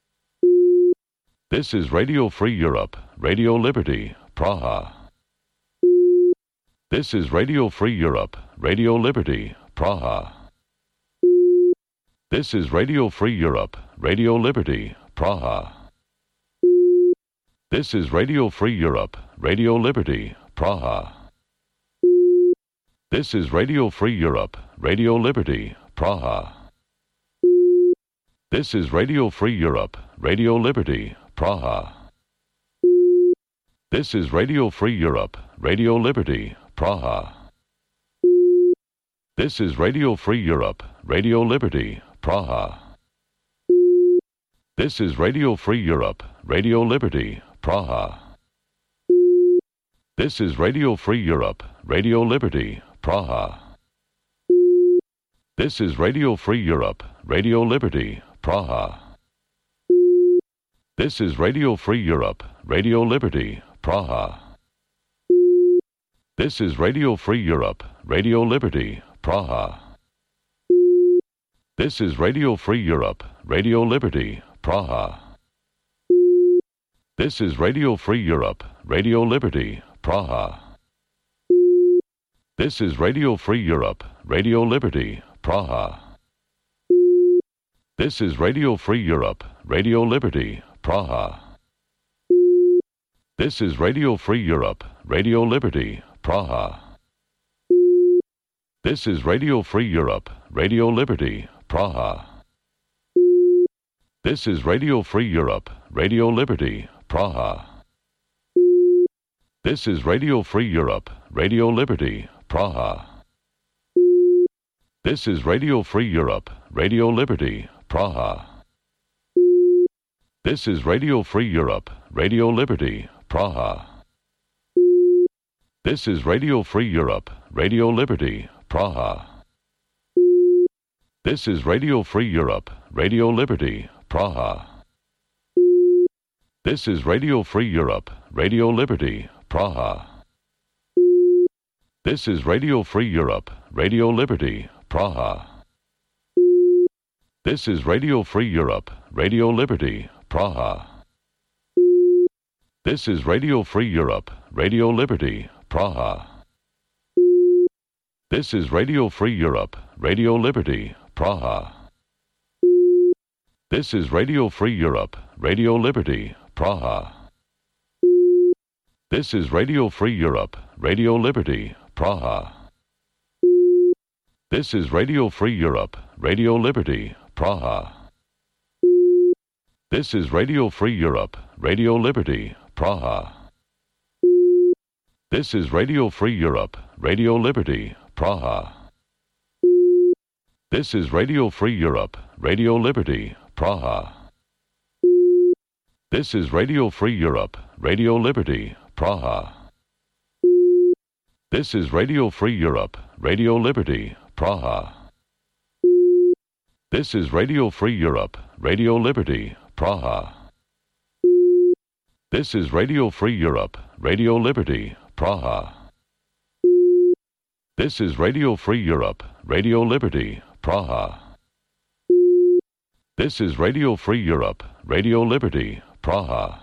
This is Radio Free Europe, Radio Liberty, Praha. This is Radio Free Europe, Radio Liberty, Praha. This is Radio Free Europe, Radio Liberty, Praha. This is Radio Free Europe, Radio Liberty, Praha. This is Radio Free Europe, Radio Liberty, Praha. This is Radio Free Europe, Radio Liberty, Praha. This is Radio Free Europe, Radio Liberty, Praha. This is Radio Free Europe, Radio Liberty, Praha. This is Radio Free Europe, Radio Liberty, Praha. This is Radio Free Europe, Radio Liberty, Praha. This is Radio Free Europe, Radio Liberty, Praha. This is Radio Free Europe, Radio Liberty, Praha. This is Radio Free Europe, Radio Liberty, Praha. This is Radio Free Europe, Radio Liberty, Praha. This is Radio Free Europe, Radio Liberty, Praha. This is Radio Free Europe, Radio Liberty, Praha. This is Radio Free Europe, Radio Liberty, Praha. This is Radio Free Europe, Radio Liberty, Praha. This is Radio Free Europe, Radio Liberty, Praha. This is Radio Free Europe, Radio Liberty, Praha. This is Radio Free Europe, Radio Liberty, Praha. This is Radio Free Europe, Radio Liberty, Praha. This is Radio Free Europe, Radio Liberty, Praha. This is Radio Free Europe, Radio Liberty, Praha. This is Radio Free Europe, Radio Liberty, Praha. This is Radio Free Europe, Radio Liberty, Praha. This is Radio Free Europe, Radio Liberty, Praha. This is Radio Free Europe, Radio Liberty, Praha. This is Radio Free Europe, Radio Liberty, Praha. This is Radio Free Europe, Radio Liberty, Praha. This is Radio Free Europe, Radio Liberty, Praha. This is Radio Free Europe, Radio Liberty, Praha. This is Radio Free Europe, Radio Liberty, Praha. This is Radio Free Europe, Radio Liberty, Praha. This is Radio Free Europe, Radio Liberty, Praha. This is Radio Free Europe, Radio Liberty, Praha. This is Radio Free Europe, Radio Liberty, Praha. This is Radio Free Europe, Radio Liberty, Praha. This is Radio Free Europe, Radio Liberty, Praha. This is Radio Free Europe, Radio Liberty, Praha. This is Radio Free Europe, Radio Liberty, Praha. This is Radio Free Europe, Radio Liberty, Praha.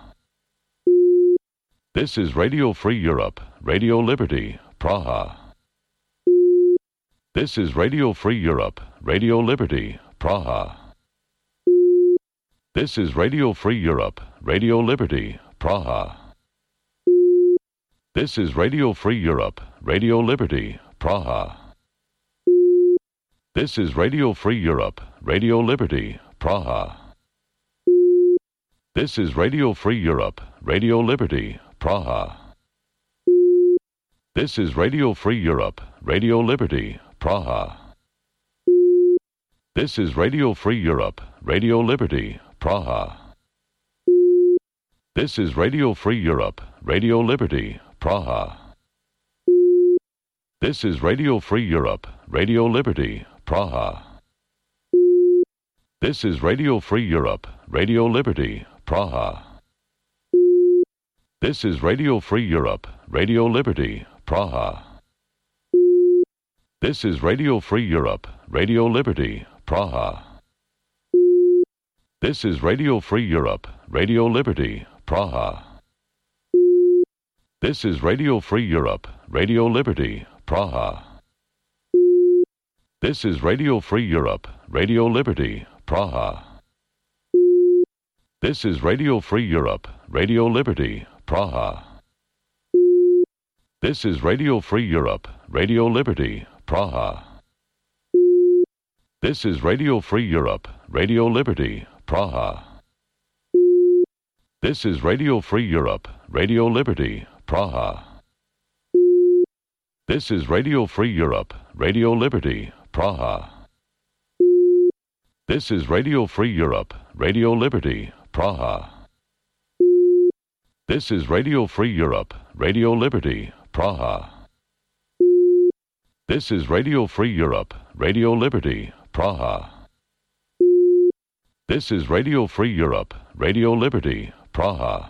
This is Radio Free Europe, Radio Liberty, Praha. This is Radio Free Europe, Radio Liberty, Praha. This is Radio Free Europe, Radio Liberty, Praha. This is Radio Free Europe, Radio Liberty, Praha. This is Radio Free Europe, Radio Liberty, Praha. This is Radio Free Europe, Radio Liberty, Praha. This is Radio Free Europe, Radio Liberty, Praha. This is Radio Free Europe, Radio Liberty, Praha. This is Radio Free Europe, Radio Liberty, Praha. This is Radio Free Europe, Radio Liberty, Praha. This is Radio Free Europe, Radio Liberty, Praha. This is Radio Free Europe, Radio Liberty, Praha. This is Radio Free Europe, Radio Liberty, Praha. This is Radio Free Europe, Radio Liberty, Praha. This is Radio Free Europe, Radio Liberty, Praha. This is Radio Free Europe, Radio Liberty, Praha. This is Radio Free Europe, Radio Liberty, Praha. This is Radio Free Europe, Radio Liberty, Praha. This is Radio Free Europe, Radio Liberty, Praha. This is Radio Free Europe, Radio Liberty, Praha. This is Radio Free Europe, Radio Liberty, Praha. This is Radio Free Europe, Radio Liberty, Praha. This is Radio Free Europe, Radio Liberty, Praha. This is Radio Free Europe, Radio Liberty, Praha. This is Radio Free Europe, Radio Liberty, Praha.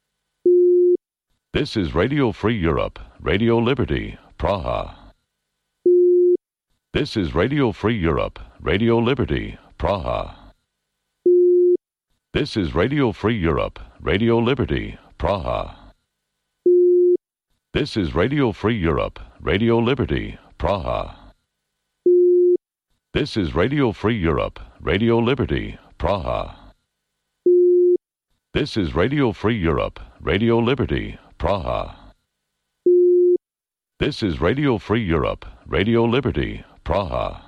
This is Radio Free Europe, Radio Liberty, Praha. This is Radio Free Europe, Radio Liberty, Praha. This is Radio Free Europe, Radio Liberty, Praha. This is Radio Free Europe, Radio Liberty, Praha. This is Radio Free Europe, Radio Liberty, Praha. This is Radio Free Europe, Radio Liberty, Praha. This is Radio Free Europe, Radio Liberty, Praha.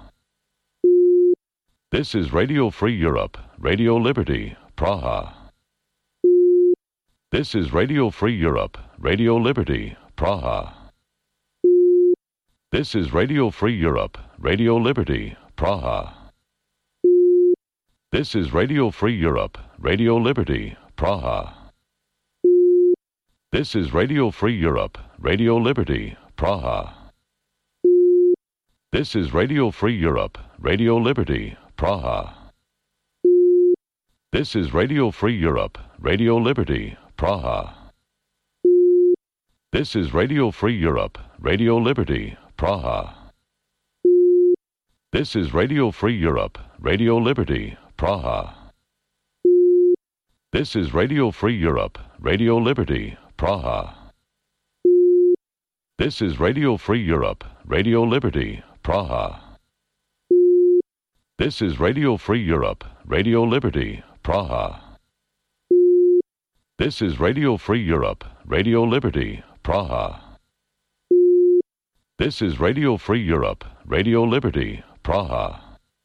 This is Radio Free Europe, Radio Liberty, Praha. This is Radio Free Europe, Radio Liberty, Praha. This is Radio Free Europe, Radio Liberty, Praha. This is Radio Free Europe, Radio Liberty, Praha. This is Radio Free Europe, Radio Liberty, Praha. This is Radio Free Europe, Radio Liberty, Praha. This is Radio Free Europe, Radio Liberty, Praha. This is Radio Free Europe, Radio Liberty, Praha. This is Radio Free Europe, Radio Liberty, Praha. This is Radio Free Europe, Radio Liberty, Praha. This is Radio Free Europe, Radio Liberty, Praha. This is Radio Free Europe, Radio Liberty, Praha. This is Radio Free Europe, Radio Liberty, Praha. This is Radio Free Europe, Radio Liberty, Praha.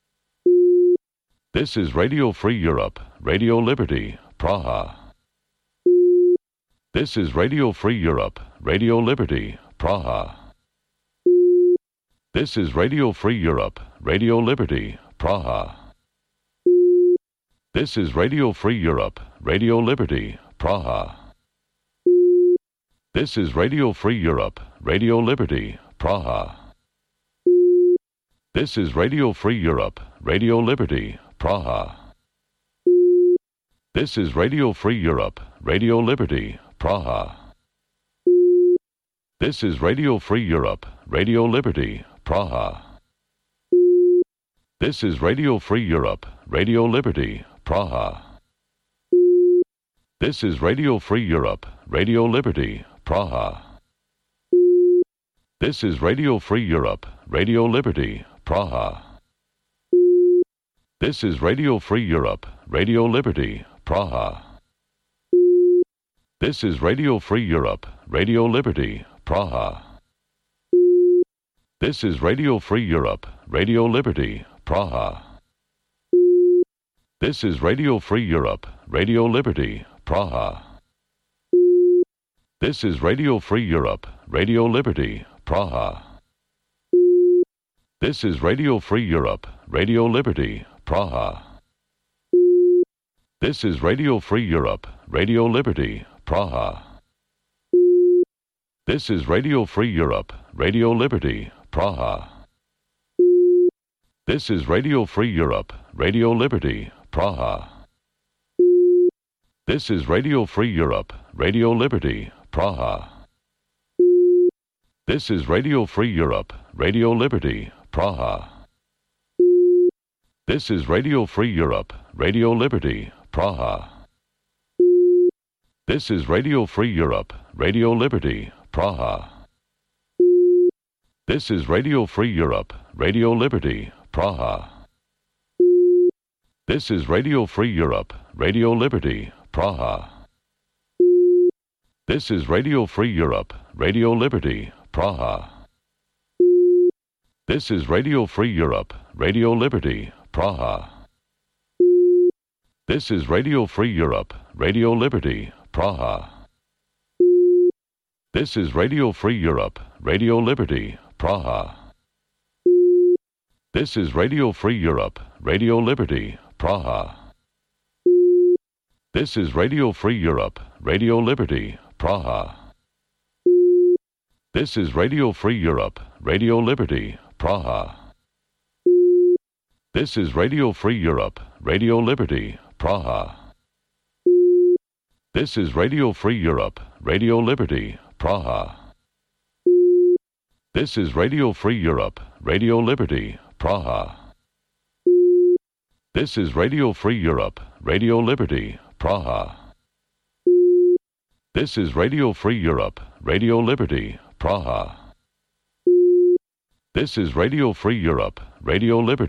This is Radio Free Europe, Radio Liberty, Praha. This is Radio Free Europe, Radio Liberty, Praha. This is Radio Free Europe, Radio Liberty, Praha. This is Radio Free Europe, Radio Liberty, Praha. This is Radio Free Europe, Radio Liberty, Praha. This is Radio Free Europe, Radio Liberty, Praha. This is Radio Free Europe, Radio Liberty, Praha. This is Radio Free Europe, Radio Liberty, Praha. This is Radio Free Europe, Radio Liberty, Praha. This is Radio Free Europe, Radio Liberty, Praha. This is Radio Free Europe, Radio Liberty, Praha. This is Radio Free Europe, Radio Liberty, Praha. This is Radio Free Europe, Radio Liberty, Praha. This is Radio Free Europe, Radio Liberty, Praha. This is Radio Free Europe, Radio Liberty, Praha. This is Radio Free Europe, Radio Liberty, Praha. This is Radio Free Europe, Radio Liberty, Praha. This is Radio Free Europe, Radio Liberty, Praha. This is Radio Free Europe, Radio Liberty, Praha. This is Radio Free Europe, Radio Liberty, Praha. This is Radio Free Europe, Radio Liberty, Praha. This is Radio Free Europe, Radio Liberty, Praha. This is Radio Free Europe, Radio Liberty, Praha. This is Radio Free Europe, Radio Liberty, Praha. This is Radio Free Europe, Radio Liberty, Praha. This is Radio Free Europe, Radio Liberty, Praha. This is Radio Free Europe, Radio Liberty, Praha. This is Radio Free Europe, Radio Liberty, Praha. This is Radio Free Europe, Radio Liberty, Praha. This is Radio Free Europe, Radio Liberty, Praha. This is Radio Free Europe, Radio Liberty, Praha. This is Radio Free Europe, Radio Liberty, Praha. This is Radio Free Europe, Radio Liberty, Praha. This is Radio Free Europe, Radio Liberty, Praha. This is Radio Free Europe, Radio Liberty, Praha. This is Radio Free Europe, Radio Liberty, Praha. This is Radio Free Europe, Radio Liberty, Praha. This is Radio Free Europe, Radio Liberty, Praha. This is Radio Free Europe, Radio Liberty.